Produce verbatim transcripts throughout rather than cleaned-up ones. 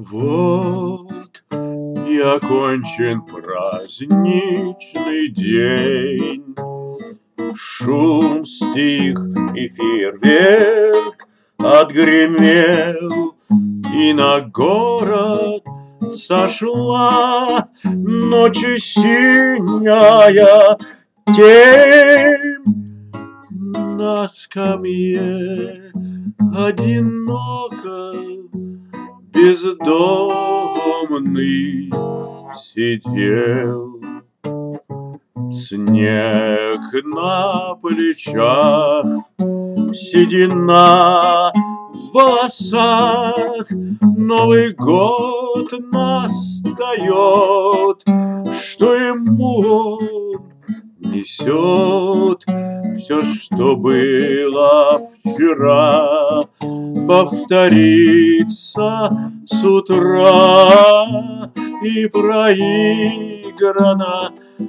Вот и окончен праздничный день. Шум стих и фейерверк отгремел, и на город сошла ночи синяя тень. На скамье одиноко бездомный сидел. Снег на плечах, седина в волосах. Новый год настает, что ему он несет. Все, что было вчера, повторится с утра, и проиграна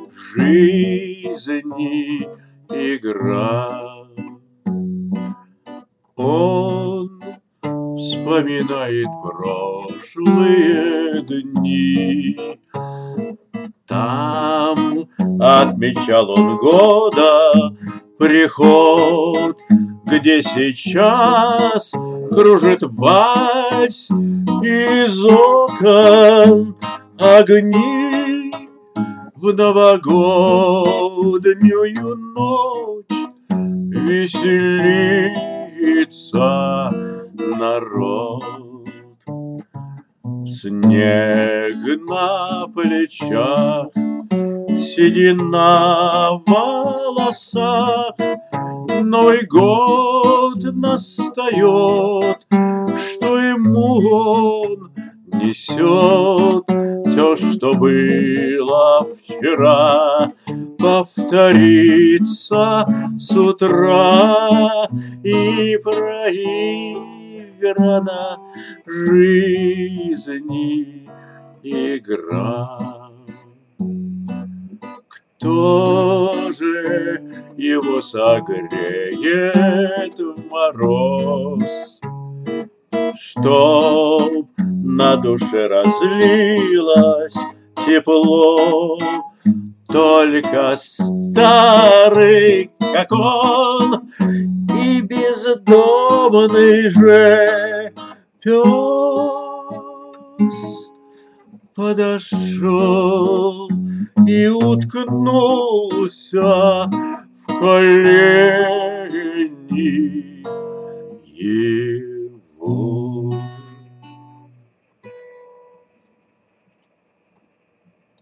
жизни игра. Он вспоминает прошлые дни. Там отмечал он года приход, где сейчас кружит вальс из окон огни. В новогоднюю ночь веселится народ. Снег на плечах, седина в волосах. Новый год настает, что ему он несет. Все, что было вчера, повторится с утра, и проиграна жизни игра. Кто же его согреет в мороз, чтоб на душе разлилось тепло? Только старый, как он, и бездомный же пес подошел и уткнулся в колени.